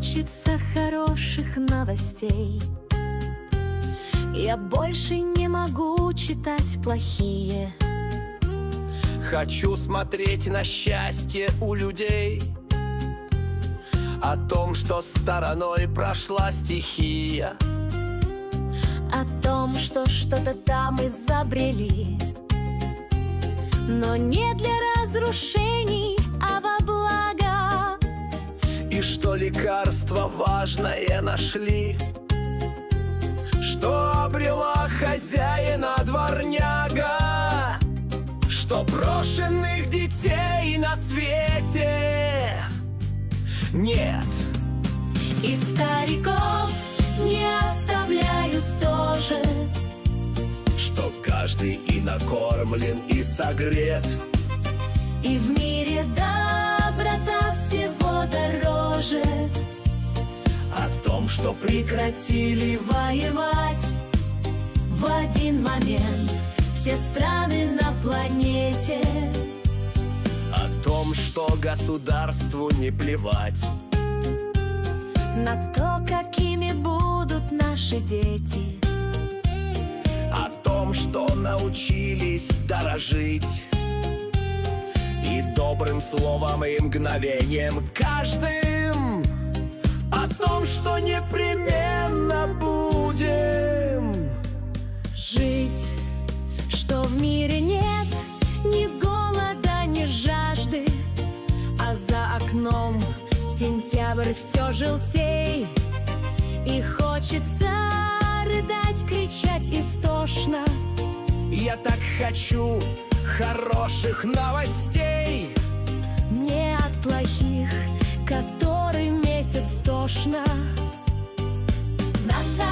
хочется хороших новостей. Я больше не могу читать плохие. Хочу смотреть на счастье у людей, о том, что стороной прошла стихия, О том, что что-то там изобрели, но не для разрушений, а во благо. и что лекарство важное нашли, что обрела хозяина дворняга, что брошенных детей на свете нет. И стариков не оставляют тоже, Что каждый и накормлен, и согрет, и в мире доброта всего дороже. о том, что Прекратили воевать в один момент все страны на планете. о том, что государству не плевать, На то, какими будут наши дети. о том, что научились дорожить и добрым словом, и мгновением каждым, о том, что непременно будем Жить, что в мире нет ни голода, ни жажды, а за окном сентябрь все желтей. И хочется рыдать, кричать истошно. Я так хочу хороших новостей, Не от плохих, который месяц тошно. На